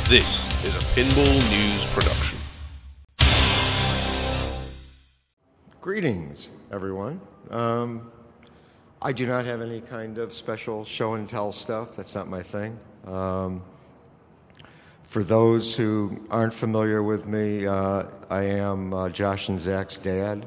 This is a Pinball News production. Greetings, everyone. I do not have any kind of special show and tell stuff. That's not my thing. For those who aren't familiar with me, I am Josh and Zach's dad.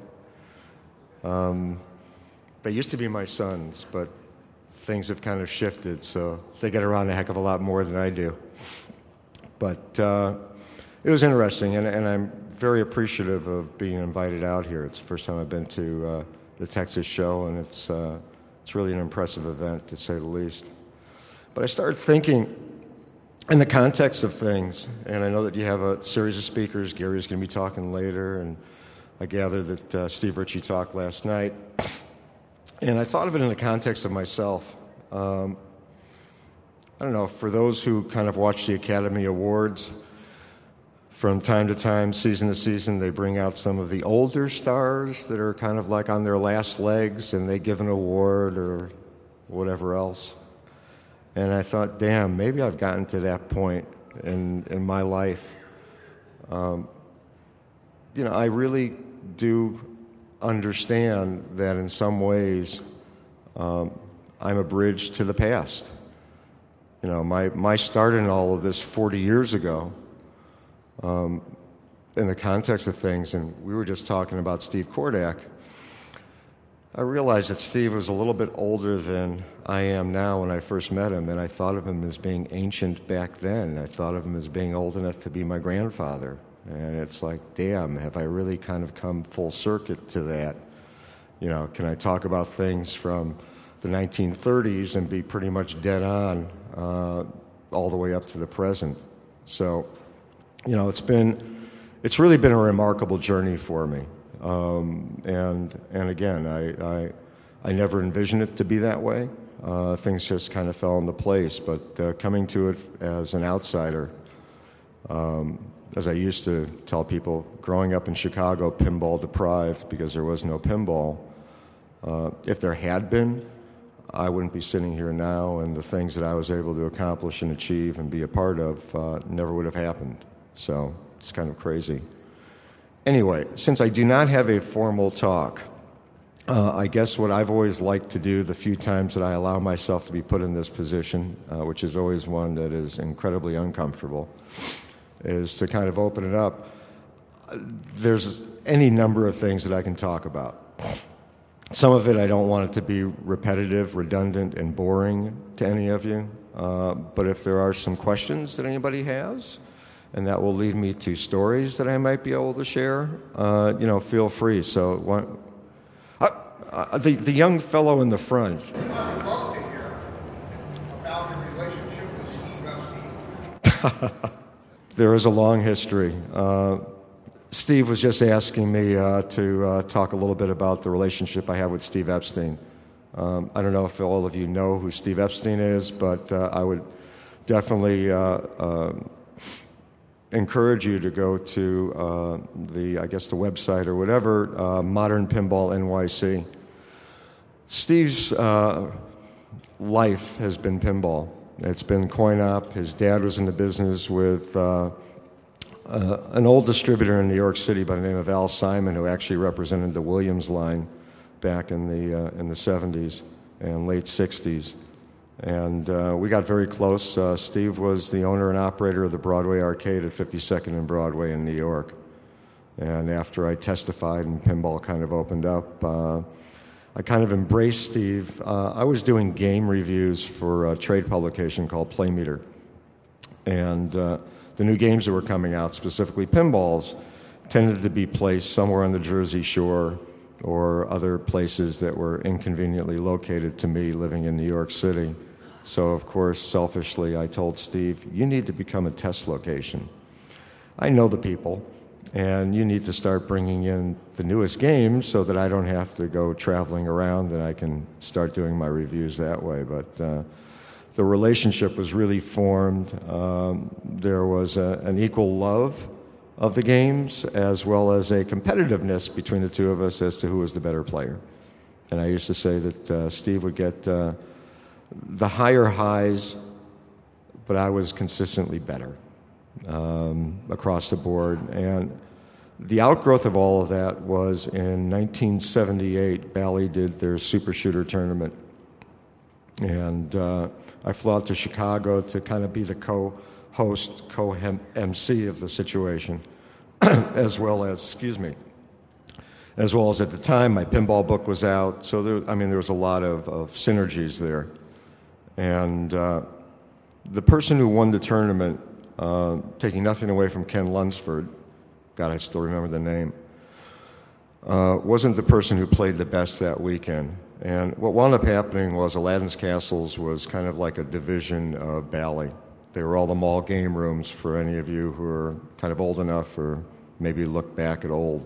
They used to be my sons, but things have kind of shifted, so they get around a heck of a lot more than I do. But it was interesting, and I'm very appreciative of being invited out here. It's the first time I've been to the Texas show, and it's really an impressive event, to say the least. But I started thinking in the context of things, and I know that you have a series of speakers. Gary's going to be talking later, and I gather that Steve Ritchie talked last night. And I thought of it in the context of myself. I don't know, for those who kind of watch the Academy Awards, from time to time, season to season, they bring out some of the older stars that are kind of like on their last legs, and they give an award or whatever else. And I thought, damn, maybe I've gotten to that point in my life. I really do understand that in some ways I'm a bridge to the past. You know, my start in all of this 40 years ago, in the context of things, and we were just talking about Steve Kordak, I realized that Steve was a little bit older than I am now when I first met him, and I thought of him as being ancient back then. I thought of him as being old enough to be my grandfather. And it's like, damn, have I really kind of come full circuit to that? You know, can I talk about things from the 1930s and be pretty much dead on all the way up to the present? So, you know, it's really been a remarkable journey for me. And again, I never envisioned it to be that way. Things just kind of fell into place. But coming to it as an outsider, as I used to tell people, growing up in Chicago, pinball deprived because there was no pinball. If there had been, I wouldn't be sitting here now, and the things that I was able to accomplish and achieve and be a part of never would have happened. So it's kind of crazy. Anyway, since I do not have a formal talk, I guess what I've always liked to do the few times that I allow myself to be put in this position, which is always one that is incredibly uncomfortable, is to kind of open it up. There's any number of things that I can talk about. Some of it I don't want it to be repetitive, redundant, and boring to any of you. But if there are some questions that anybody has, and that will lead me to stories that I might be able to share, feel free. So, the young fellow in the front. I would love to hear about your relationship with Steve Epstein. There is a long history. Steve was just asking me to talk a little bit about the relationship I have with Steve Epstein. I don't know if all of you know who Steve Epstein is, but I would definitely encourage you to go to the website or whatever, Modern Pinball NYC. Steve's life has been pinball. It's been coin-op. His dad was in the business with an old distributor in New York City by the name of Al Simon, who actually represented the Williams line back in the 70s and late 60s. And we got very close. Steve was the owner and operator of the Broadway Arcade at 52nd and Broadway in New York. And after I testified and pinball kind of opened up, I kind of embraced Steve. I was doing game reviews for a trade publication called Playmeter. And the new games that were coming out, specifically pinballs, tended to be placed somewhere on the Jersey Shore or other places that were inconveniently located to me living in New York City. So, of course, selfishly, I told Steve, you need to become a test location. I know the people, and you need to start bringing in the newest games so that I don't have to go traveling around and I can start doing my reviews that way. But the relationship was really formed. There was an equal love of the games as well as a competitiveness between the two of us as to who was the better player. And I used to say that Steve would get the higher highs, but I was consistently better. across the board. And the outgrowth of all of that was in 1978, Bally did their Super Shooter tournament. And I flew out to Chicago to kind of be the co-host, co-MC of the situation, as well as at the time, my pinball book was out. So, there was a lot of synergies there. And the person who won the tournament, taking nothing away from Ken Lunsford, God, I still remember the name, wasn't the person who played the best that weekend. And what wound up happening was Aladdin's Castles was kind of like a division of Bally. They were all the mall game rooms for any of you who are kind of old enough or maybe look back at old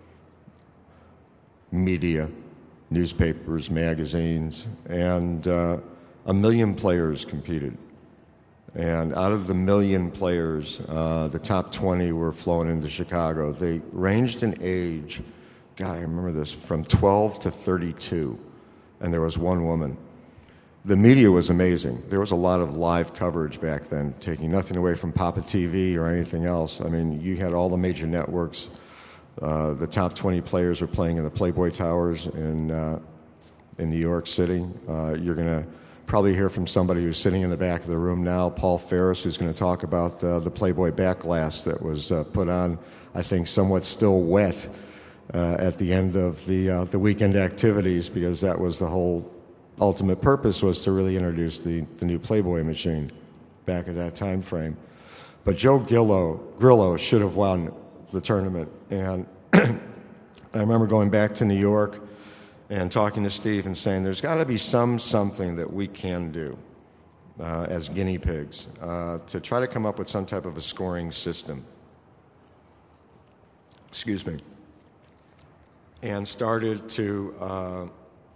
media, newspapers, magazines, and 1 million players competed. And out of the 1 million players, the top 20 were flown into Chicago. They ranged in age, God, I remember this, from 12 to 32, and there was one woman. The media was amazing. There was a lot of live coverage back then, taking nothing away from Papa TV or anything else. I mean, you had all the major networks. The top 20 players were playing in the Playboy Towers in New York City. You're going to probably hear from somebody who's sitting in the back of the room now, Paul Ferris, who's going to talk about the Playboy back glass that was put on, I think, somewhat still wet at the end of the weekend activities, because that was the whole ultimate purpose, was to really introduce the new Playboy machine back at that time frame. But Joe Grillo should have won the tournament. And I remember going back to New York and talking to Steve and saying, there's got to be something that we can do as guinea pigs to try to come up with some type of a scoring system. Excuse me. And started to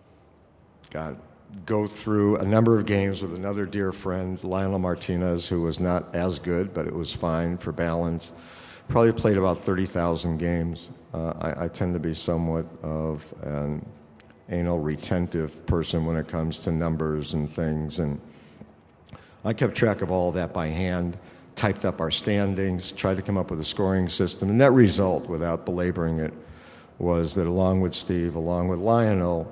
go through a number of games with another dear friend, Lionel Martinez, who was not as good, but it was fine for balance. Probably played about 30,000 games. I tend to be somewhat of an anal retentive person when it comes to numbers and things, and I kept track of all of that by hand, typed up our standings, tried to come up with a scoring system. The net result, without belaboring it, was that along with Steve, along with Lionel,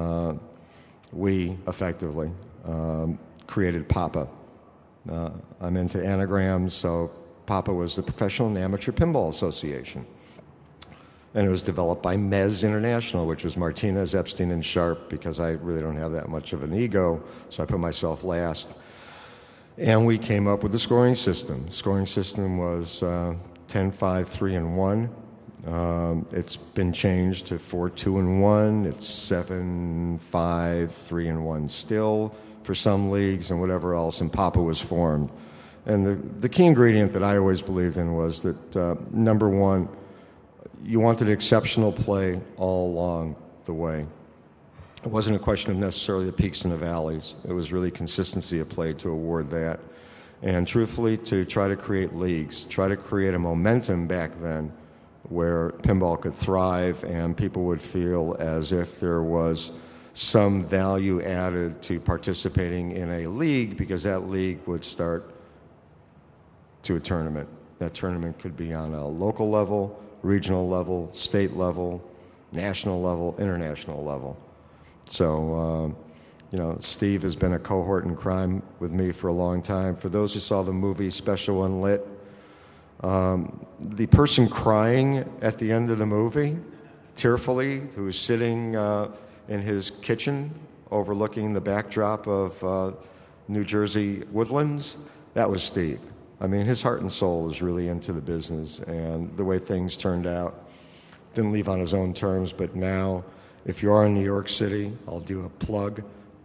we effectively created PAPA. I'm into anagrams, so PAPA was the Professional and Amateur Pinball Association. And it was developed by Mez International, which was Martinez, Epstein, and Sharp, because I really don't have that much of an ego, so I put myself last. And we came up with the scoring system. The scoring system was 10-5, 3 and 1. It's been changed to 4-2 and 1. It's 7-5, 3 and 1 still for some leagues and whatever else, and PAPA was formed. And the key ingredient that I always believed in was that, number one, you wanted exceptional play all along the way. It wasn't a question of necessarily the peaks and the valleys. It was really consistency of play to award that. And truthfully, to try to create leagues, try to create a momentum back then where pinball could thrive and people would feel as if there was some value added to participating in a league, because that league would start to a tournament. That tournament could be on a local level, regional level, state level, national level, international level. So, Steve has been a cohort in crime with me for a long time. For those who saw the movie Special Unlit, the person crying at the end of the movie, tearfully, who is sitting in his kitchen overlooking the backdrop of New Jersey woodlands, that was Steve. I mean, his heart and soul was really into the business, and the way things turned out, didn't leave on his own terms, but now, if you are in New York City, I'll do a plug.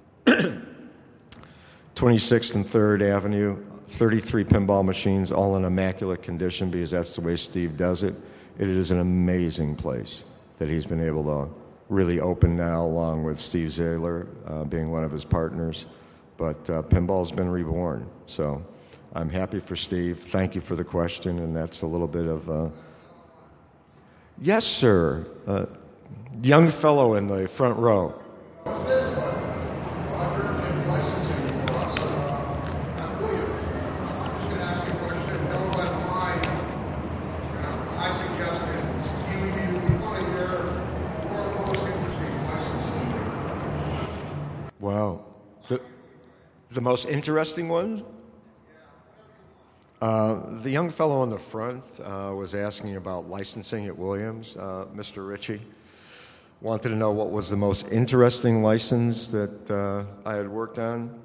26th and 3rd Avenue, 33 pinball machines, all in immaculate condition, because that's the way Steve does it. It is an amazing place that he's been able to really open now, along with Steve Zahler being one of his partners. But pinball's been reborn, so I'm happy for Steve. Thank you for the question, and that's a little bit of yes, sir. Young fellow in the front row. The most interesting one? The young fellow on the front was asking about licensing at Williams, Mr. Ritchie. Wanted to know what was the most interesting license that I had worked on.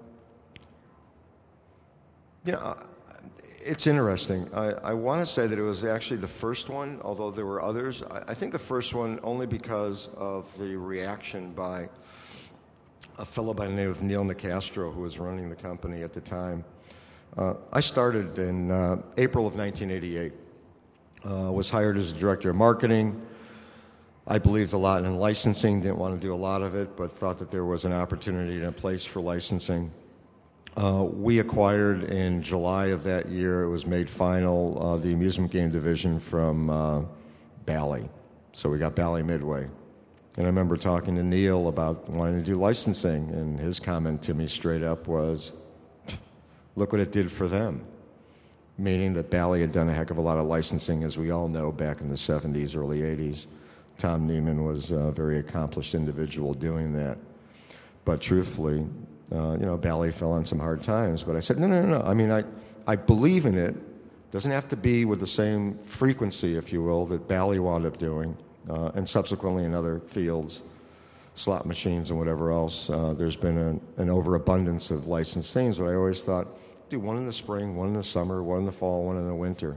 You know, it's interesting. I want to say that it was actually the first one, although there were others. I think the first one only because of the reaction by a fellow by the name of Neil Nicastro, who was running the company at the time. I started in April of 1988. Was hired as a director of marketing. I believed a lot in licensing, didn't want to do a lot of it, but thought that there was an opportunity and a place for licensing. We acquired in July of that year, it was made final, the amusement game division from Bally. So we got Bally Midway. And I remember talking to Neil about wanting to do licensing, and his comment to me straight up was, look what it did for them. Meaning that Bally had done a heck of a lot of licensing, as we all know, back in the 70s, early 80s. Tom Neiman was a very accomplished individual doing that. But truthfully, Bally fell on some hard times. But I said, no. I mean, I believe in it. Doesn't have to be with the same frequency, if you will, that Bally wound up doing, and subsequently in other fields, slot machines and whatever else. There's been an overabundance of licensed things, but I always thought, do one in the spring, one in the summer, one in the fall, one in the winter.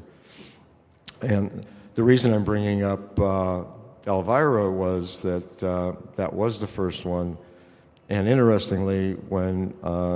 And the reason I'm bringing up Elvira was that that was the first one. And interestingly, when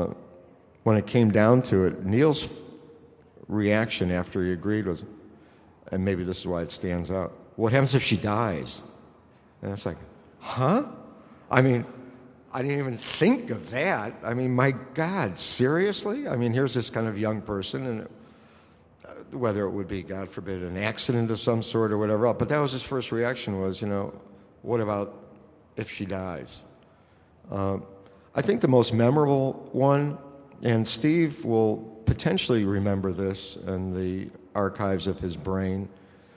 it came down to it, Neil's reaction after he agreed was, and maybe this is why it stands out, what happens if she dies? And it's like, huh? I mean, I didn't even think of that. I mean, my God, seriously? I mean, here's this kind of young person, and whether it would be, God forbid, an accident of some sort or whatever else. But that was his first reaction was, what about if she dies? I think the most memorable one, and Steve will potentially remember this in the archives of his brain.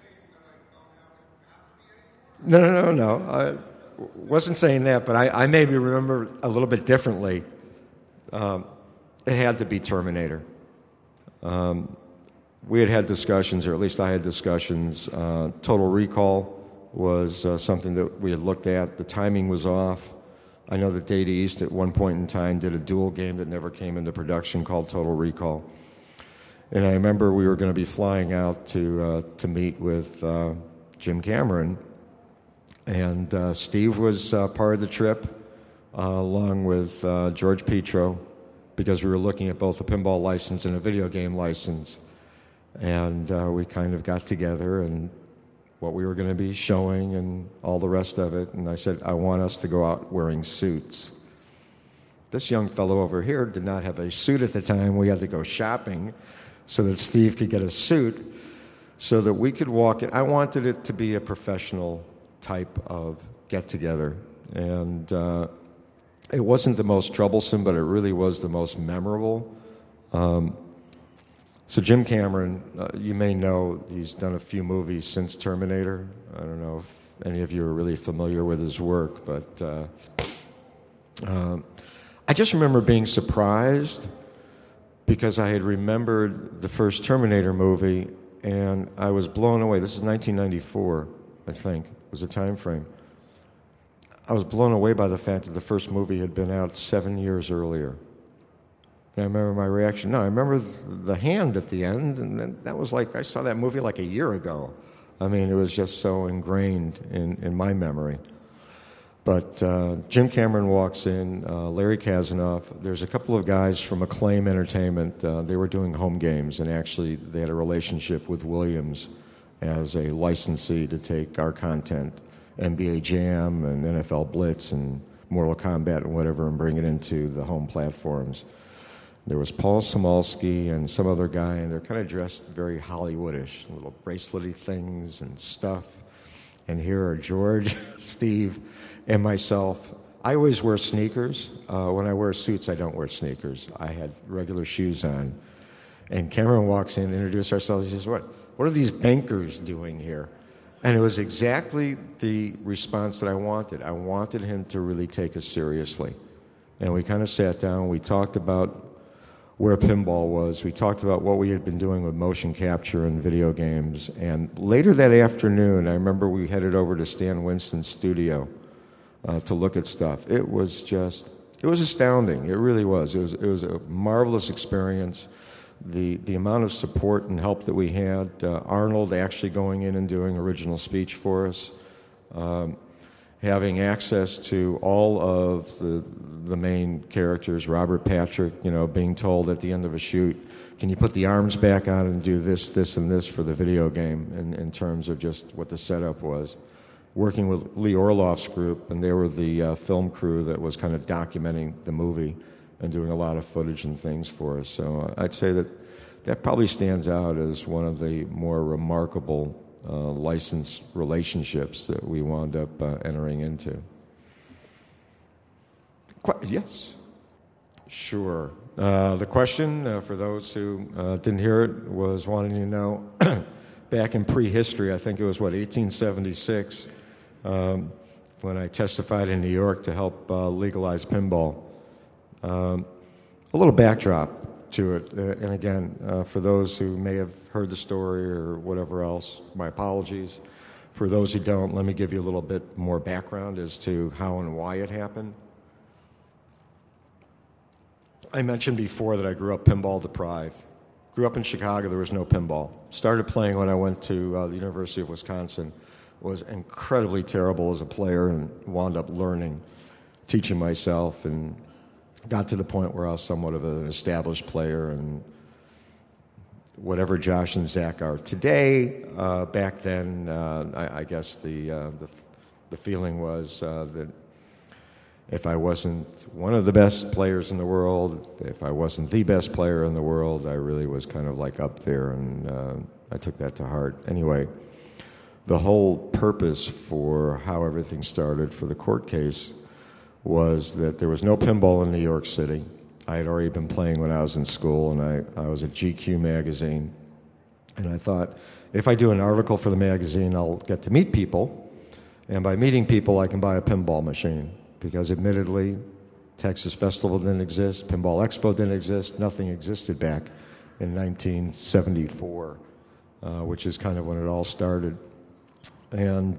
No. I wasn't saying that, but I maybe remember a little bit differently. It had to be Terminator. We had discussions, or at least I had discussions. Total Recall was something that we had looked at. The timing was off. I know that Data East at one point in time did a dual game that never came into production called Total Recall. And I remember we were going to be flying out to meet with Jim Cameron. And Steve was part of the trip, along with George Petro, because we were looking at both a pinball license and a video game license. And we kind of got together and what we were going to be showing and all the rest of it. And I said, I want us to go out wearing suits. This young fellow over here did not have a suit at the time. We had to go shopping so that Steve could get a suit so that we could walk in. I wanted it to be a professional type of get-together. And it wasn't the most troublesome, but it really was the most memorable. So Jim Cameron, you may know, he's done a few movies since Terminator. I don't know if any of you are really familiar with his work, but I just remember being surprised because I had remembered the first Terminator movie, and I was blown away. This is 1994, I think, was the time frame. I was blown away by the fact that the first movie had been out 7 years earlier. And I remember my reaction. No, I remember the hand at the end, and that was like, I saw that movie like a year ago. I mean, it was just so ingrained in my memory. But Jim Cameron walks in, Larry Kazanoff. There's a couple of guys from Acclaim Entertainment. They were doing home games, and actually they had a relationship with Williams as a licensee to take our content, NBA Jam and NFL Blitz and Mortal Kombat and whatever, and bring it into the home platforms. There was Paul Samolsky and some other guy, and they're kind of dressed very Hollywoodish, little bracelety things and stuff. And here are George, Steve, and myself. I always wear sneakers. When I wear suits, I don't wear sneakers. I had regular shoes on. And Cameron walks in, introduces ourselves. He says, what are these bankers doing here? And it was exactly the response that I wanted. I wanted him to really take us seriously. And we kind of sat down. We talked about where pinball was. We talked about what we had been doing with motion capture and video games. And later that afternoon, I remember we headed over to Stan Winston's studio to look at stuff. It was astounding. It really was. It was a marvelous experience. The amount of support and help that we had, Arnold actually going in and doing original speech for us, having access to all of the main characters, Robert Patrick, being told at the end of a shoot, can you put the arms back on and do this, this, and this for the video game in terms of just what the setup was. Working with Lee Orloff's group, and they were the film crew that was kind of documenting the movie and doing a lot of footage and things for us. So I'd say that probably stands out as one of the more remarkable license relationships that we wound up entering into. Yes. Sure. The question, for those who didn't hear it, was wanting to know, back in prehistory, I think it was, 1876, when I testified in New York to help legalize pinball. A little backdrop to it, and again, for those who may have heard the story or whatever else, my apologies. For those who don't, let me give you a little bit more background as to how and why it happened. I mentioned before that I grew up pinball deprived. Grew up in Chicago, there was no pinball. Started playing when I went to the University of Wisconsin. Was incredibly terrible as a player and wound up learning, teaching myself, and got to the point where I was somewhat of an established player, and whatever Josh and Zach are today, back then, I guess the feeling was that if I wasn't one of the best players in the world, if I wasn't the best player in the world, I really was kind of like up there, and I took that to heart. Anyway, the whole purpose for how everything started for the court case was that there was no pinball in New York City. I had already been playing when I was in school, and I was at GQ magazine. And I thought, if I do an article for the magazine, I'll get to meet people. And by meeting people, I can buy a pinball machine. Because admittedly, Texas Festival didn't exist, Pinball Expo didn't exist, nothing existed back in 1974, which is kind of when it all started. And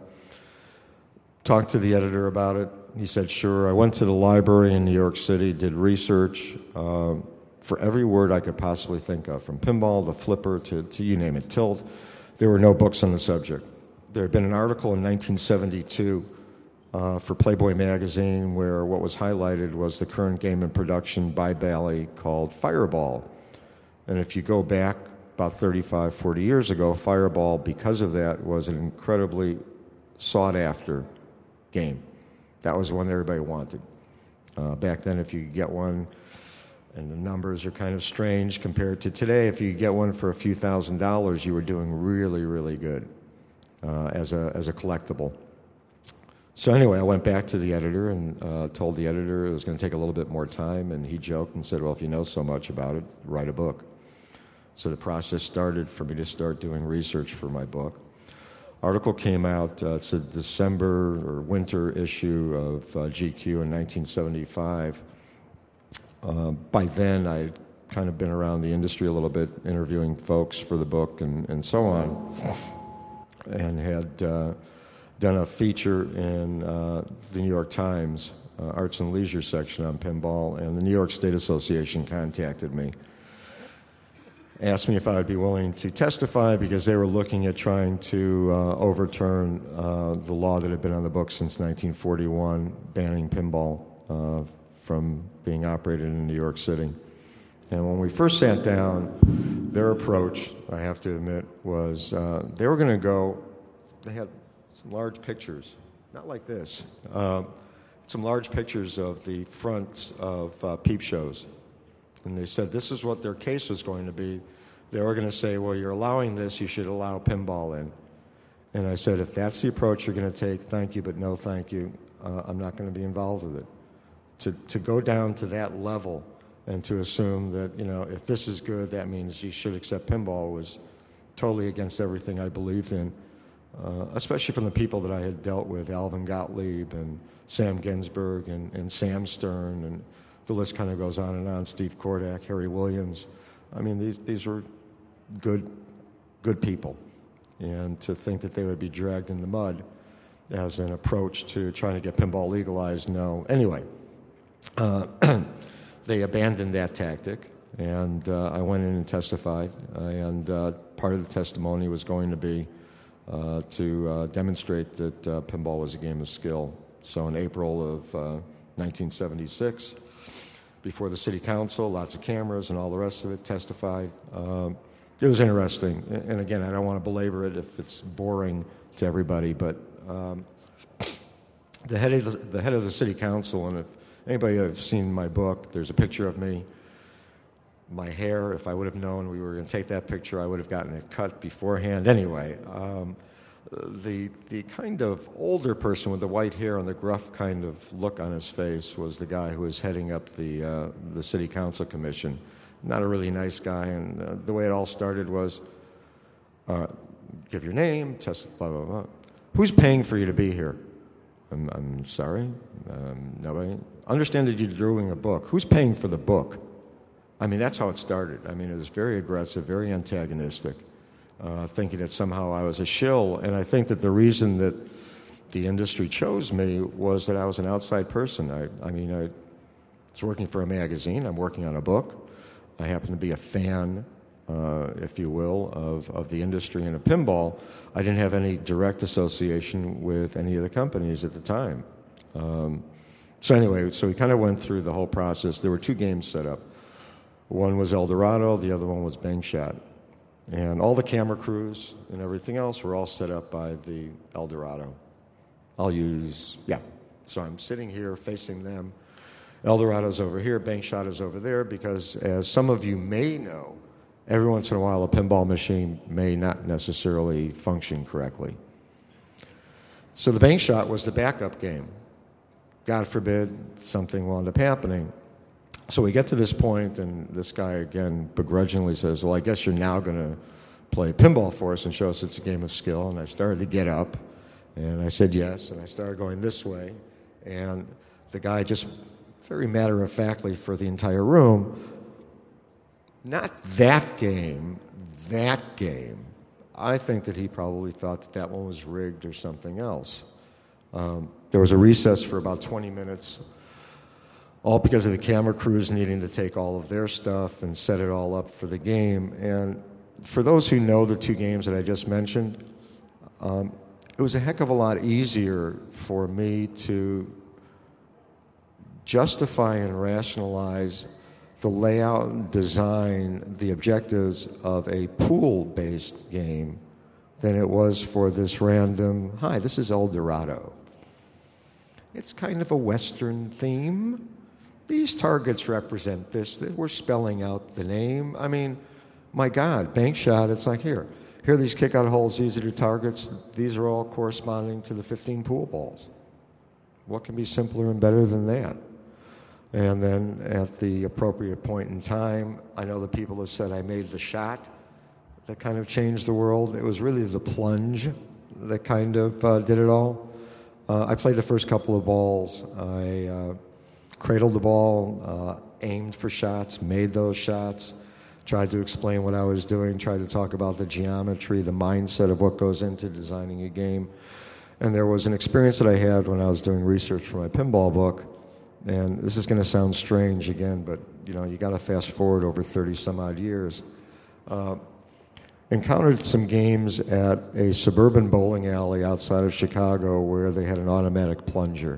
talked to the editor about it. He said, sure. I went to the library in New York City, did research for every word I could possibly think of, from pinball to flipper to you name it, tilt. There were no books on the subject. There had been an article in 1972 for Playboy magazine where what was highlighted was the current game in production by Bally called Fireball. And if you go back about 35, 40 years ago, Fireball, because of that, was an incredibly sought-after game. That was one everybody wanted. Back then, if you could get one, and the numbers are kind of strange compared to today, if you could get one for a few $1,000s, you were doing really, really good as a collectible. So anyway, I went back to the editor and told the editor it was going to take a little bit more time, and he joked and said, well, if you know so much about it, write a book. So the process started for me to start doing research for my book. Article came out, it's a December or winter issue of GQ in 1975. By then, I'd kind of been around the industry a little bit, interviewing folks for the book and so on, and had done a feature in the New York Times, Arts and Leisure section on pinball, and the New York State Association contacted me. Asked me if I would be willing to testify because they were looking at trying to overturn the law that had been on the books since 1941, banning pinball from being operated in New York City. And when we first sat down, their approach, I have to admit, was they were going to go, they had some large pictures, not like this, some large pictures of the fronts of peep shows. And they said this is what their case was going to be. They were going to say, well, you're allowing this, you should allow pinball in. And I said, if that's the approach you're going to take, thank you, but no thank you. I'm not going to be involved with it. To go down to that level and to assume that, if this is good, that means you should accept pinball was totally against everything I believed in, especially from the people that I had dealt with, Alvin Gottlieb and Sam Ginsberg and Sam Stern and the list kind of goes on and on. Steve Kordak, Harry Williams. I mean, these were good people. And to think that they would be dragged in the mud as an approach to trying to get pinball legalized, no. Anyway, they abandoned that tactic, and I went in and testified. And part of the testimony was going to be to demonstrate that pinball was a game of skill. So in April of 1976, before the city council, lots of cameras and all the rest of it, testified. It was interesting. And again, I don't want to belabor it if it's boring to everybody, but the head of the city council, and if anybody have seen my book, there's a picture of me. My hair, if I would have known we were going to take that picture, I would have gotten it cut beforehand. Anyway, the kind of older person with the white hair and the gruff kind of look on his face was the guy who was heading up the city council commission. Not a really nice guy, and the way it all started was, give your name, test, blah, blah, blah. Who's paying for you to be here? I'm sorry? Nobody? Understand that you're doing a book. Who's paying for the book? I mean, that's how it started. I mean, it was very aggressive, very antagonistic, thinking that somehow I was a shill. And I think that the reason that the industry chose me was that I was an outside person. I was working for a magazine. I'm working on a book. I happen to be a fan, if you will, of the industry and of pinball. I didn't have any direct association with any of the companies at the time. So anyway, so we kind of went through the whole process. There were two games set up. One was El Dorado, the other one was Bang Shot. And all the camera crews and everything else were all set up by the El Dorado. So I'm sitting here facing them. El Dorado's over here, Bang Shot is over there, because as some of you may know, every once in a while a pinball machine may not necessarily function correctly. So the Bang Shot was the backup game. God forbid something wound up happening. So we get to this point, and this guy, again, begrudgingly says, well, I guess you're now going to play pinball for us and show us it's a game of skill. And I started to get up, and I said yes, and I started going this way. And the guy just very matter-of-factly for the entire room, not that game, that game. I think that he probably thought that that one was rigged or something else. There was a recess for about 20 minutes, all because of the camera crews needing to take all of their stuff and set it all up for the game. And for those who know the two games that I just mentioned, it was a heck of a lot easier for me to justify and rationalize the layout and design, the objectives of a pool-based game than it was for this random, hi, this is El Dorado. It's kind of a Western theme. These targets represent this. We're spelling out the name. I mean, my God, Bang Shot, it's like here are these kick-out holes, these are your targets. These are all corresponding to the 15 pool balls. What can be simpler and better than that? And then at the appropriate point in time, I know that people have said I made the shot that kind of changed the world. It was really the plunge that kind of did it all. I played the first couple of balls. I cradled the ball, aimed for shots, made those shots, tried to explain what I was doing, tried to talk about the geometry, the mindset of what goes into designing a game. And there was an experience that I had when I was doing research for my pinball book. And this is going to sound strange again, but you got to fast forward over 30 some odd years. Encountered some games at a suburban bowling alley outside of Chicago where they had an automatic plunger.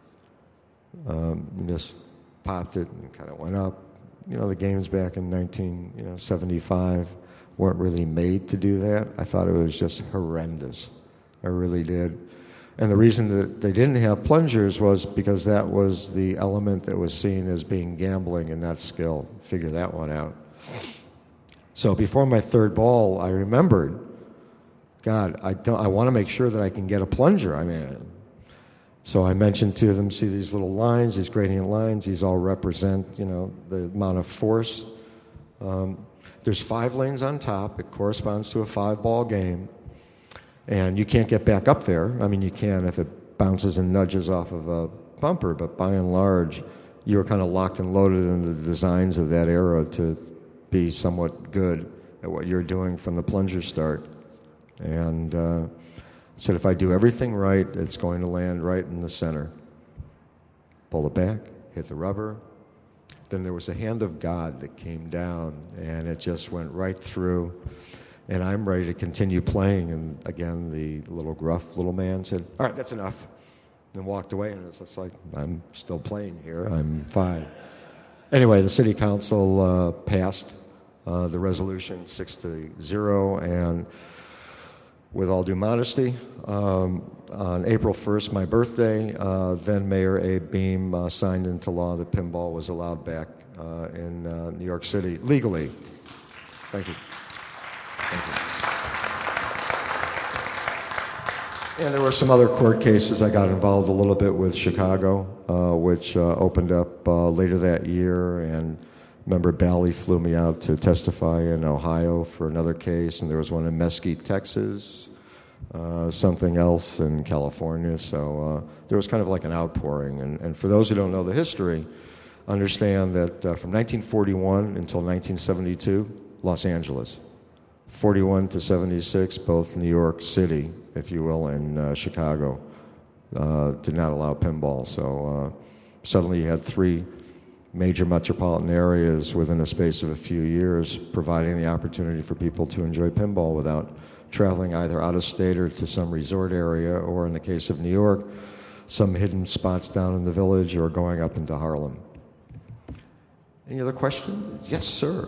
You just popped it and kind of went up. The games back in 1975 weren't really made to do that. I thought it was just horrendous. I really did. And the reason that they didn't have plungers was because that was the element that was seen as being gambling and not skill. Figure that one out. So before my third ball, I remembered, God, I want to make sure that I can get a plunger. So I mentioned to them, see these little lines, these gradient lines, these all represent, the amount of force. There's 5 lanes on top. It corresponds to a 5-ball game. And you can't get back up there. You can if it bounces and nudges off of a bumper, but by and large, you were kind of locked and loaded in the designs of that era to be somewhat good at what you're doing from the plunger start. And said, if I do everything right, it's going to land right in the center. Pull it back, hit the rubber. Then there was a hand of God that came down, and it just went right through. And I'm ready to continue playing. And again, the little gruff little man said, all right, that's enough. And walked away, and it's just like, I'm still playing here. I'm fine. Anyway, the city council passed the resolution 6-0, and with all due modesty, on April 1st, my birthday, then Mayor Abe Beame signed into law that pinball was allowed back in New York City legally. Thank you. Thank you. And there were some other court cases. I got involved a little bit with Chicago, which opened up later that year, and remember Bally flew me out to testify in Ohio for another case, and there was one in Mesquite, Texas, something else in California. So there was kind of like an outpouring. And for those who don't know the history, understand that from 1941 until 1972, Los Angeles. 41 to 76, both New York City, if you will, and Chicago did not allow pinball. So suddenly you had three major metropolitan areas within a space of a few years, providing the opportunity for people to enjoy pinball without traveling either out of state or to some resort area, or in the case of New York, some hidden spots down in the Village or going up into Harlem. Any other questions? Yes, sir.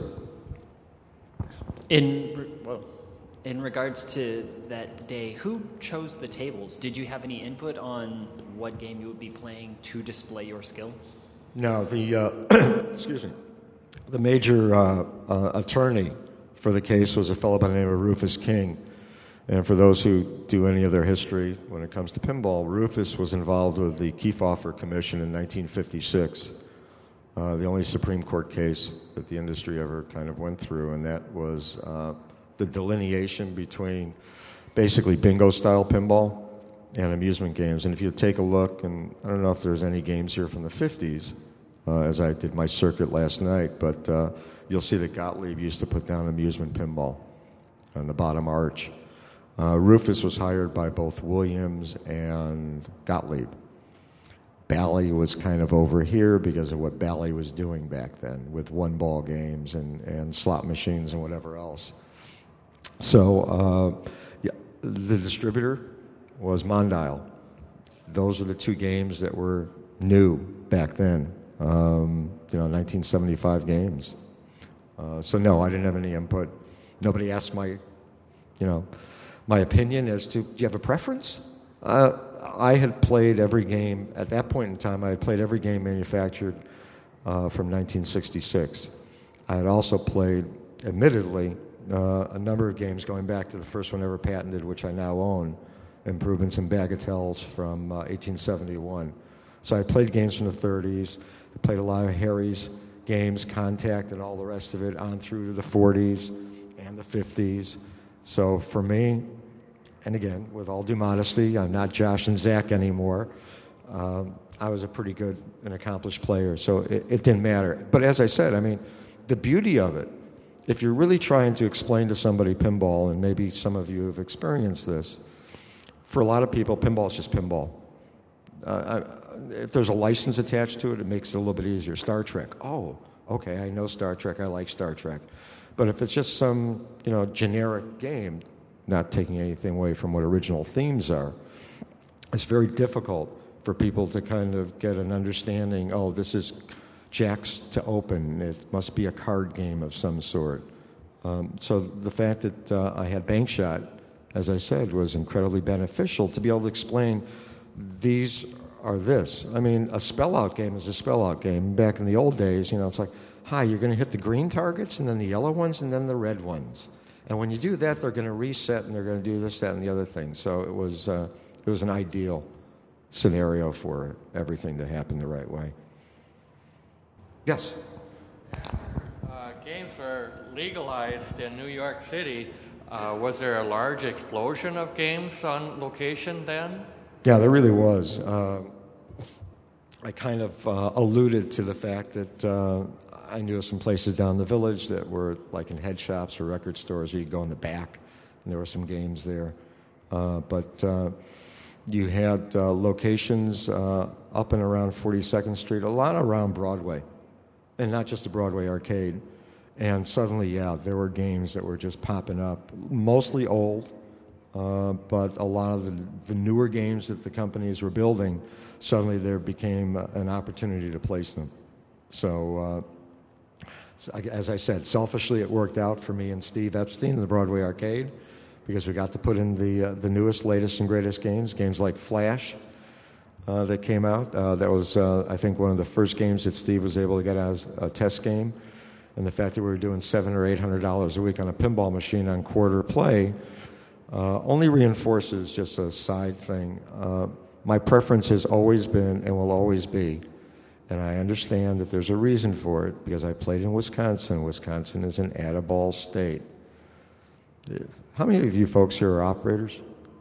In regards to that day, who chose the tables? Did you have any input on what game you would be playing to display your skill? No, excuse me. The major attorney for the case was a fellow by the name of Rufus King. And for those who do any of their history when it comes to pinball, Rufus was involved with the Kefauver Commission in 1956, the only Supreme Court case that the industry ever kind of went through, and that was the delineation between basically bingo-style pinball and amusement games. And if you take a look, and I don't know if there's any games here from the 50s, as I did my circuit last night, but you'll see that Gottlieb used to put down amusement pinball on the bottom arch. Rufus was hired by both Williams and Gottlieb. Bally was kind of over here because of what Bally was doing back then with one-ball games and slot machines and whatever else. So the distributor was Mondial. Those are the two games that were new back then, 1975 games. So no, I didn't have any input. Nobody asked my opinion as to, do you have a preference? I had played every game, at that point in time, I had played every game manufactured from 1966. I had also played, admittedly, a number of games going back to the first one ever patented, which I now own, Improvements and Bagatelles from 1871. So I played games from the 30s. I played a lot of Harry's games, Contact and all the rest of it, on through to the 40s and the 50s. So for me, and again, with all due modesty, I'm not Josh and Zach anymore. I was a pretty good and accomplished player, so it didn't matter. But as I said, I mean, the beauty of it, if you're really trying to explain to somebody pinball, and maybe some of you have experienced this, for a lot of people, pinball is just pinball. If there's a license attached to it, it makes it a little bit easier. Star Trek. Oh, okay, I know Star Trek. I like Star Trek. But if it's just some, generic game, not taking anything away from what original themes are, it's very difficult for people to kind of get an understanding, oh, this is jacks to open. It must be a card game of some sort. So the fact that I had Bank Shot, as I said, was incredibly beneficial to be able to explain these are this. I mean, a spell-out game is a spell-out game. Back in the old days, it's like, hi, you're going to hit the green targets and then the yellow ones and then the red ones. And when you do that, they're going to reset and they're going to do this, that, and the other thing. So it was an ideal scenario for everything to happen the right way. Yes? Games were legalized in New York City. Was there a large explosion of games on location then? Yeah, there really was. I kind of alluded to the fact that I knew of some places down the village that were like in head shops or record stores where you could go in the back, and there were some games there. But you had locations up and around 42nd Street, a lot around Broadway, and not just the Broadway arcade. And suddenly, yeah, there were games that were just popping up, mostly old, but a lot of the newer games that the companies were building, suddenly there became an opportunity to place them. So, as I said, selfishly it worked out for me and Steve Epstein in the Broadway arcade, because we got to put in the newest, latest, and greatest games like Flash that came out. That was, I think, one of the first games that Steve was able to get as a test game. And the fact that we were doing $700 or $800 a week on a pinball machine on quarter play only reinforces just a side thing. My preference has always been and will always be, and I understand that there's a reason for it, because I played in Wisconsin. Wisconsin is an add-a-ball state. How many of you folks here are operators?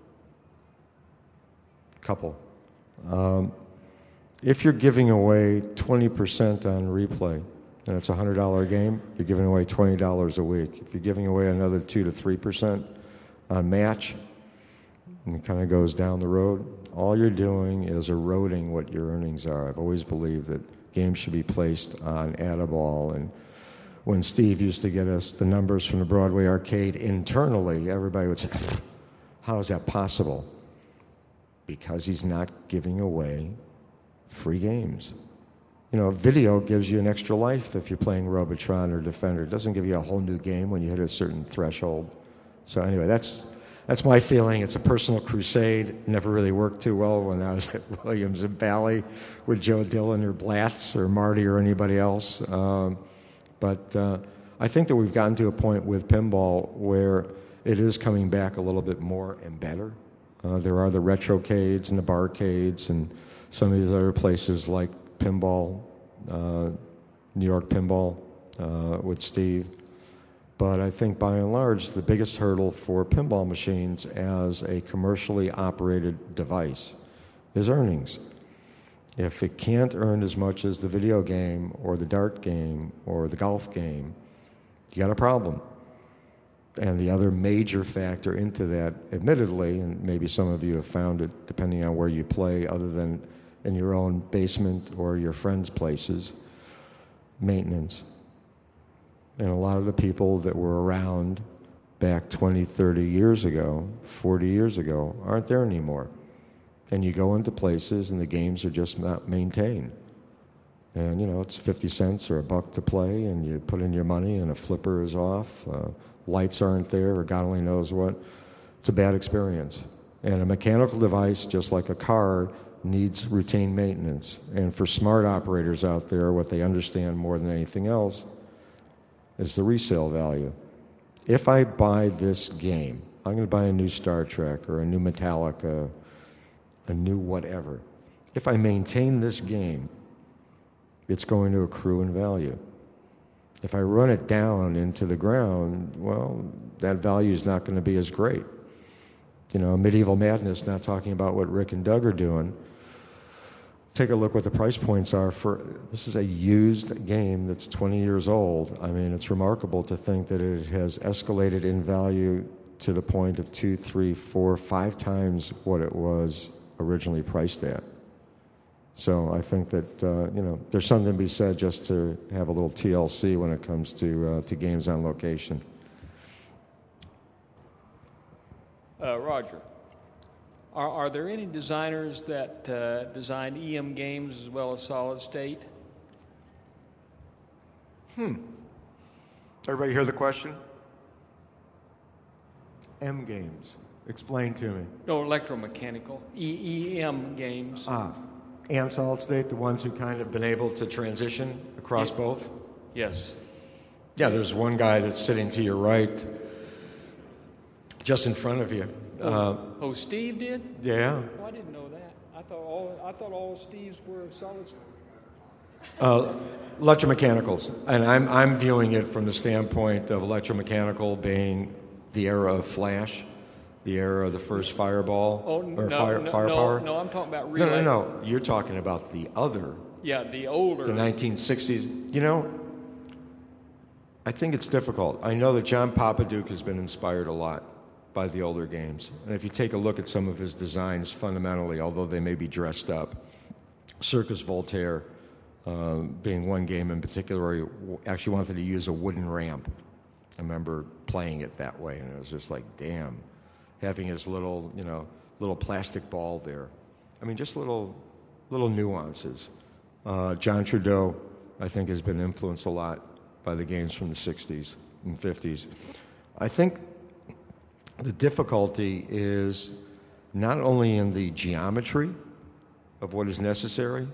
Couple. If you're giving away 20% on replay, and it's a $100 game, you're giving away $20 a week. If you're giving away another 2 to 3% on match, and it kind of goes down the road, all you're doing is eroding what your earnings are. I've always believed that games should be placed on add-a-ball, and when Steve used to get us the numbers from the Broadway arcade internally, everybody would say, how is that possible? Because he's not giving away free games. You know, video gives you an extra life if you're playing Robotron or Defender. It doesn't give you a whole new game when you hit a certain threshold. So anyway, that's my feeling. It's a personal crusade. It never really worked too well when I was at Williams and Bally with Joe Dillon or Blatz or Marty or anybody else. But I think that we've gotten to a point with pinball where it is coming back a little bit more and better. There are the retrocades and the barcades and some of these other places like Pinball, New York Pinball with Steve. But I think by and large, the biggest hurdle for pinball machines as a commercially operated device is earnings. If it can't earn as much as the video game or the dart game or the golf game, you got a problem. And the other major factor into that, admittedly, and maybe some of you have found it depending on where you play other than in your own basement or your friends' places, maintenance. And a lot of the people that were around back 20, 30 years ago, 40 years ago, aren't there anymore. And you go into places and the games are just not maintained. And, you know, it's 50 cents or $1 to play, and you put in your money and a flipper is off, lights aren't there, or God only knows what. It's a bad experience. And a mechanical device, just like a car, needs routine maintenance. And for smart operators out there, what they understand more than anything else is the resale value. If I buy this game, I'm going to buy a new Star Trek or a new Metallica, a new whatever. If I maintain this game, it's going to accrue in value. If I run it down into the ground, well, that value is not going to be as great. You know, Medieval Madness, not talking about what Rick and Doug are doing. Take a look what the price points are for, this is a used game that's 20 years old. I mean, it's remarkable to think that it has escalated in value to the point of 2, 3, 4, 5 times what it was originally priced at. So I think that, you know, there's something to be said just to have a little TLC when it comes to games on location. Roger, are there any designers that design EM games as well as solid state? Everybody hear the question? M games. Explain to me. No, electromechanical. EM games. And solid state, the ones who kind of been able to transition across both? Yes. Yeah, there's one guy that's sitting to your right, just in front of you. Oh, Steve did? Yeah. Oh, I didn't know that. I thought all Steves were solid state. Electromechanicals, and I'm viewing it from the standpoint of electromechanical being the era of Flash, The era of the first Fireball? Oh, or no, Firepower? no, I'm talking about relay. No. You're talking about the other, Yeah, the older. the 1960s. You know, I think it's difficult. I know that John Papaduke has been inspired a lot by the older games. And if you take a look at some of his designs fundamentally, although they may be dressed up, Circus Voltaire being one game in particular where he actually wanted to use a wooden ramp. I remember playing it that way, and it was just like, damn, having his little plastic ball there. I mean, just little nuances. John Trudeau, I think, has been influenced a lot by the games from the 60s and 50s. I think the difficulty is not only in the geometry of what is necessary,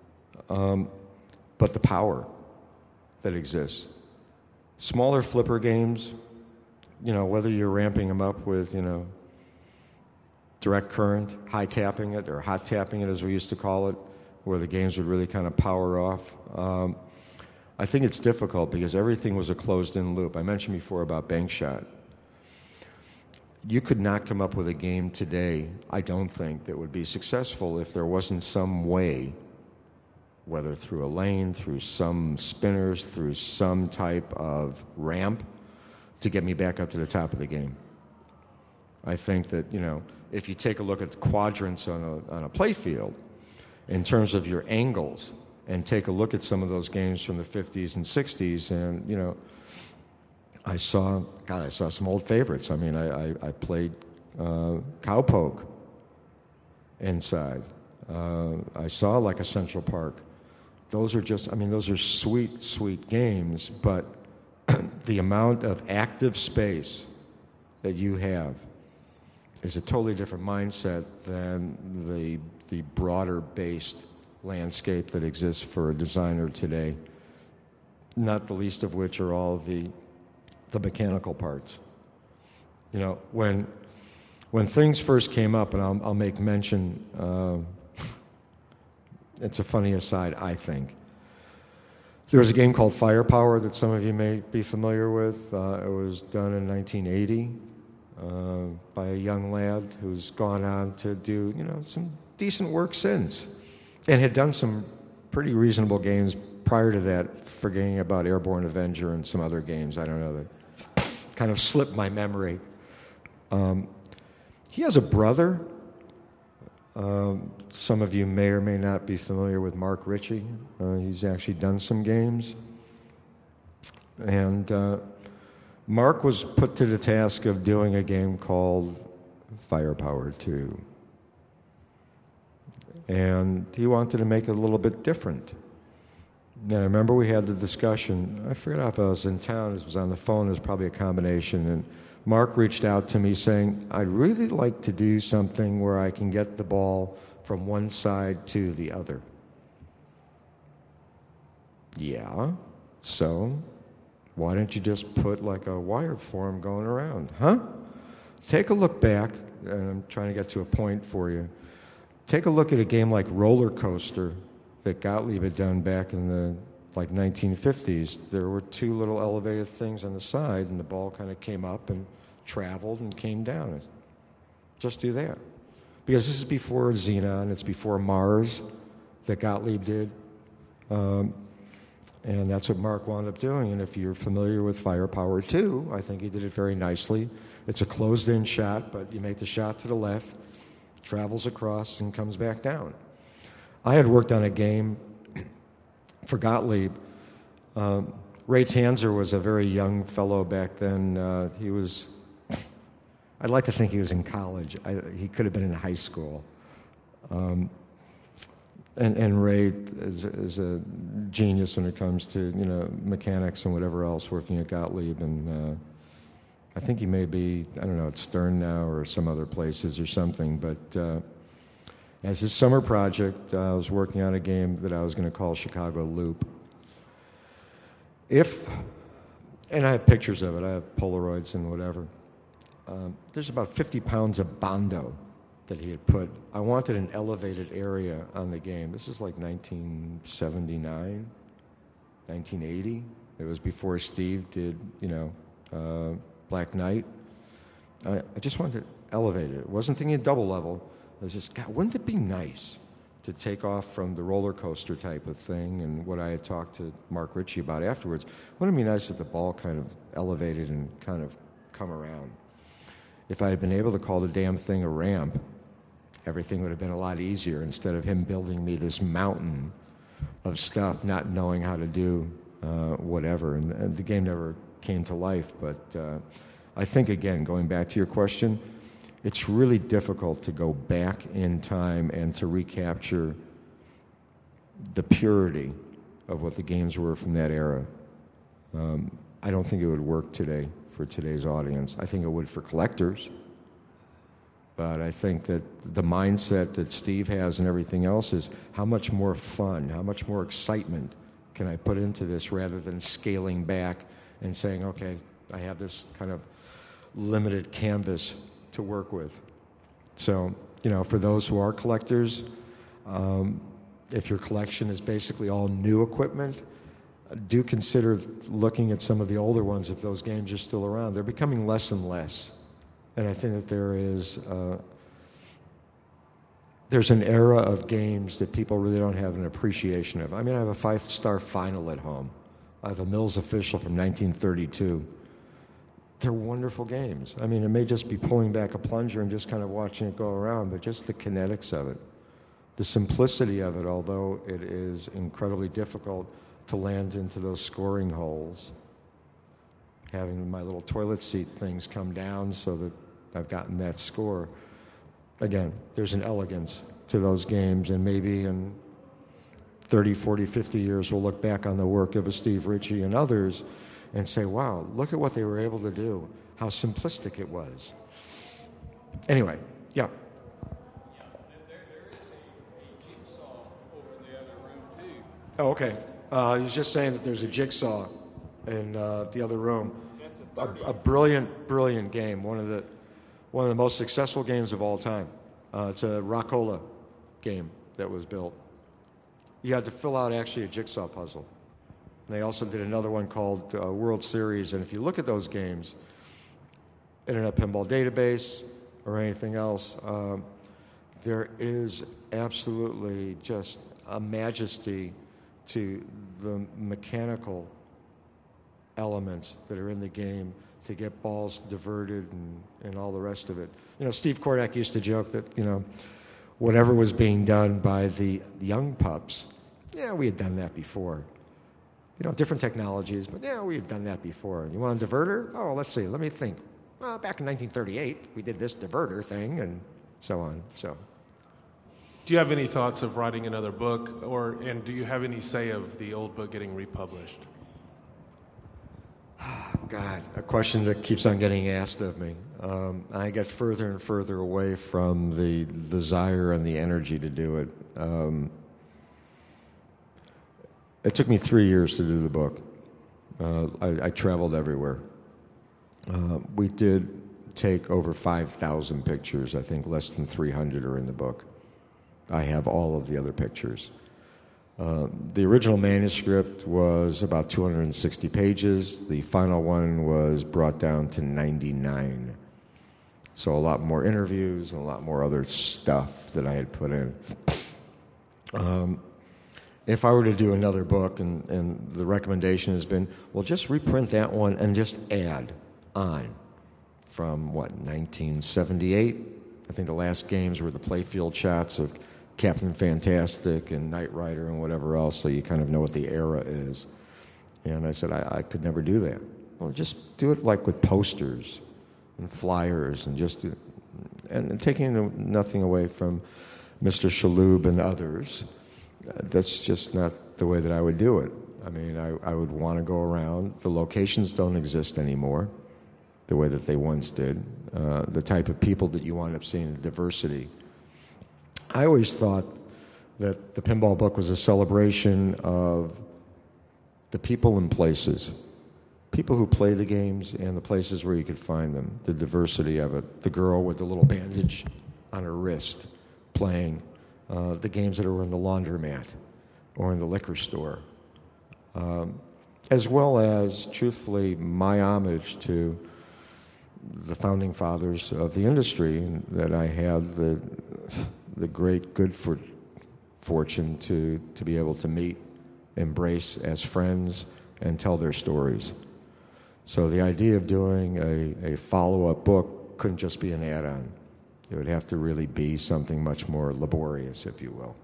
but the power that exists. Smaller flipper games, whether you're ramping them up with, direct current, high tapping it, or hot tapping it as we used to call it, where the games would really kind of power off. I think it's difficult because everything was a closed-in loop. I mentioned before about bank shot. You could not come up with a game today, I don't think, that would be successful if there wasn't some way, whether through a lane, through some spinners, through some type of ramp, to get me back up to the top of the game. I think that, if you take a look at the quadrants on a play field, in terms of your angles, and take a look at some of those games from the 50s and 60s, and, I saw some old favorites. I mean, I played Cowpoke inside. I saw like a Central Park. Those are sweet, sweet games, but the amount of active space that you have is a totally different mindset than the broader-based landscape that exists for a designer today, not the least of which are all the mechanical parts. When things first came up, and I'll make mention, it's a funny aside, I think. There was a game called Firepower that some of you may be familiar with. It was done in 1980 by a young lad who's gone on to do, some decent work since, and had done some pretty reasonable games prior to that, forgetting about Airborne Avenger and some other games, I don't know, that kind of slipped my memory. He has a brother. Some of you may or may not be familiar with Mark Ritchie. He's actually done some games. And Mark was put to the task of doing a game called Firepower 2. And he wanted to make it a little bit different. And I remember we had the discussion. I forget if I was in town, it was on the phone, it was probably a combination. And Mark reached out to me saying, I'd really like to do something where I can get the ball from one side to the other. Yeah, so why don't you just put like a wire form going around, huh? Take a look back, and I'm trying to get to a point for you. Take a look at a game like Roller Coaster that Gottlieb had done back in the 1950s. There were two little elevated things on the side, and the ball kind of came up and traveled and came down. Just do that. Because this is before Xenon, it's before Mars that Gottlieb did. And that's what Mark wound up doing. And if you're familiar with Firepower 2, I think he did it very nicely. It's a closed-in shot, but you make the shot to the left, travels across, and comes back down. I had worked on a game for Gottlieb. Ray Tanzer was a very young fellow back then. He was, I'd like to think he was in college. He could have been in high school. And Ray is a genius when it comes to, mechanics and whatever else, working at Gottlieb. And I think he may be, I don't know, at Stern now or some other places or something. But as his summer project, I was working on a game that I was going to call Chicago Loop. And I have pictures of it, I have Polaroids and whatever. There's about 50 pounds of Bondo that he had put. I wanted an elevated area on the game. This is like 1979, 1980. It was before Steve did, Black Knight. I just wanted elevated. It wasn't thinking double level. I was just, God, wouldn't it be nice to take off from the roller coaster type of thing and what I had talked to Mark Ritchie about afterwards? Wouldn't it be nice if the ball kind of elevated and kind of come around? If I had been able to call the damn thing a ramp, everything would have been a lot easier instead of him building me this mountain of stuff, not knowing how to do whatever. And the game never came to life. But I think, again, going back to your question, it's really difficult to go back in time and to recapture the purity of what the games were from that era. I don't think it would work today for today's audience. I think it would for collectors. But I think that the mindset that Steve has and everything else is how much more fun, how much more excitement can I put into this rather than scaling back and saying, okay, I have this kind of limited canvas to work with. So, for those who are collectors, if your collection is basically all new equipment, do consider looking at some of the older ones if those games are still around. They're becoming less and less. And I think that there's an era of games that people really don't have an appreciation of. I mean, I have a 5-star final at home. I have a Mills Official from 1932. They're wonderful games. I mean, it may just be pulling back a plunger and just kind of watching it go around, but just the kinetics of it, the simplicity of it, although it is incredibly difficult to land into those scoring holes. Having my little toilet seat things come down so that I've gotten that score. Again, there's an elegance to those games, and maybe in 30, 40, 50 years we'll look back on the work of a Steve Ritchie and others and say, wow, look at what they were able to do, how simplistic it was. Anyway, yeah. There is a jigsaw over in the other room, too. Oh, okay. He was just saying that there's a jigsaw in the other room. A brilliant, brilliant game. One of the most successful games of all time. It's a Rockola game that was built. You had to fill out actually a jigsaw puzzle. And they also did another one called World Series. And if you look at those games, Internet Pinball Database or anything else, there is absolutely just a majesty to the mechanical elements that are in the game to get balls diverted and all the rest of it. Steve Kordak used to joke that, whatever was being done by the young pups, we had done that before. Different technologies, but we had done that before. You want a diverter? Oh, let's see, let me think. Well, back in 1938, we did this diverter thing and so on. So, do you have any thoughts of writing another book, and do you have any say of the old book getting republished? God, a question that keeps on getting asked of me. I get further and further away from the desire and the energy to do it. It took me 3 years to do the book. I traveled everywhere. We did take over 5,000 pictures. I think less than 300 are in the book. I have all of the other pictures. The original manuscript was about 260 pages. The final one was brought down to 99. So a lot more interviews and a lot more other stuff that I had put in. If I were to do another book, and the recommendation has been, well, just reprint that one and just add on from, 1978? I think the last games were the playfield shots of Captain Fantastic and Knight Rider and whatever else, so you kind of know what the era is. And I said, I could never do that. Well, just do it like with posters and flyers and taking nothing away from Mr. Shaloub and others. That's just not the way that I would do it. I mean, I would want to go around. The locations don't exist anymore the way that they once did. The type of people that you wind up seeing, the diversity. I always thought that the pinball book was a celebration of the people and places. People who play the games and the places where you could find them, the diversity of it. The girl with the little bandage on her wrist playing, the games that are in the laundromat or in the liquor store, as well as, truthfully, my homage to the founding fathers of the industry that I had the great good fortune to be able to meet, embrace as friends, and tell their stories. So the idea of doing a follow-up book couldn't just be an add-on. It would have to really be something much more laborious, if you will.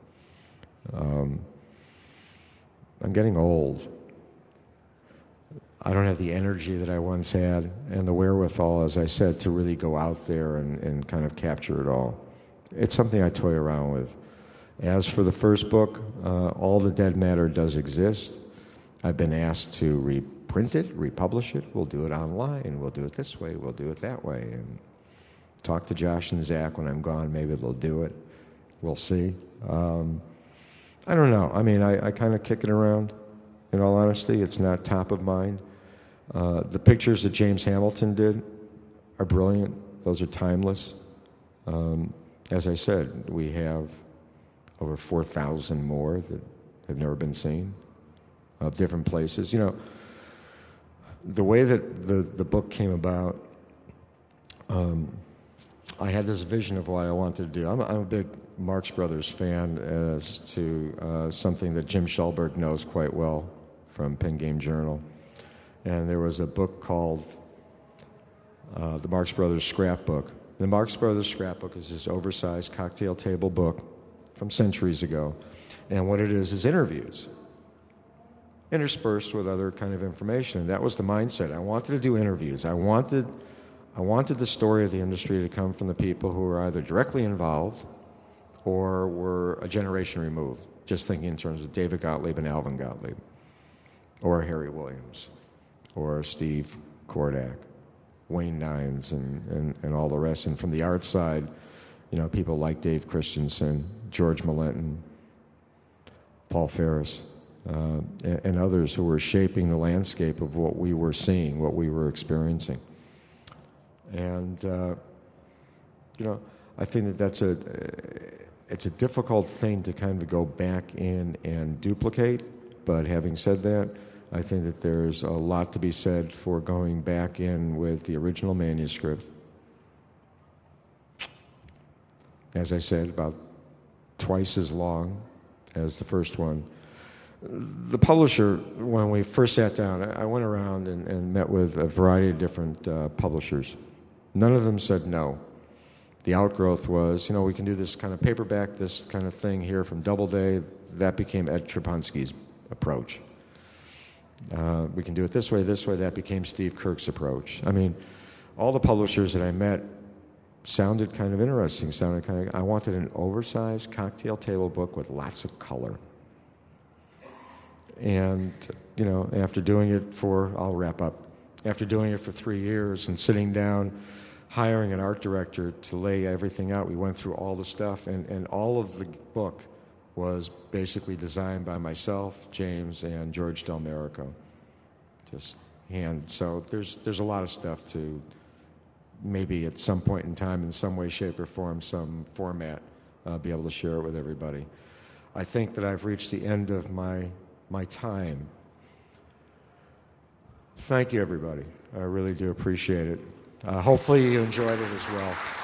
I'm getting old. I don't have the energy that I once had and the wherewithal, as I said, to really go out there and kind of capture it all. It's something I toy around with. As for the first book, all the dead matter does exist. I've been asked to reprint it, republish it. We'll do it online. We'll do it this way. We'll do it that way. And talk to Josh and Zach when I'm gone. Maybe they'll do it. We'll see. I don't know. I mean, I kind of kick it around. In all honesty, it's not top of mind. The pictures that James Hamilton did are brilliant. Those are timeless. As I said, we have over 4,000 more that have never been seen of different places. You know, the way that the book came about, I had this vision of what I wanted to do. I'm a big Marx Brothers fan as to something that Jim Schulberg knows quite well from Pen Game Journal. And there was a book called the Marx Brothers Scrapbook. The Marx Brothers Scrapbook is this oversized cocktail table book from centuries ago. And what it is interviews, interspersed with other kind of information. And that was the mindset. I wanted to do interviews. I wanted the story of the industry to come from the people who were either directly involved or were a generation removed, just thinking in terms of David Gottlieb and Alvin Gottlieb, or Harry Williams, or Steve Kordak, Wayne Nines, and all the rest. And from the art side, you know, people like Dave Christensen, George Malenton, Paul Ferris, and others who were shaping the landscape of what we were seeing, what we were experiencing. And, you know, I think that it's a difficult thing to kind of go back in and duplicate. But having said that, I think that there's a lot to be said for going back in with the original manuscript. As I said, about twice as long as the first one. The publisher, when we first sat down, I went around and met with a variety of different publishers. None of them said no. The outgrowth was, you know, we can do this kind of paperback, this kind of thing here from Doubleday. That became Ed Trapunski's approach. We can do it this way. That became Steve Kirk's approach. I mean, all the publishers that I met sounded kind of interesting, I wanted an oversized cocktail table book with lots of color. And, you know, after doing it I'll wrap up. After doing it for 3 years and sitting down, hiring an art director to lay everything out, we went through all the stuff, and all of the book was basically designed by myself, James, and George Delmerico. So there's a lot of stuff to maybe at some point in time, in some way, shape, or form, some format, be able to share it with everybody. I think that I've reached the end of my time. Thank you, everybody. I really do appreciate it. Hopefully you enjoyed it as well.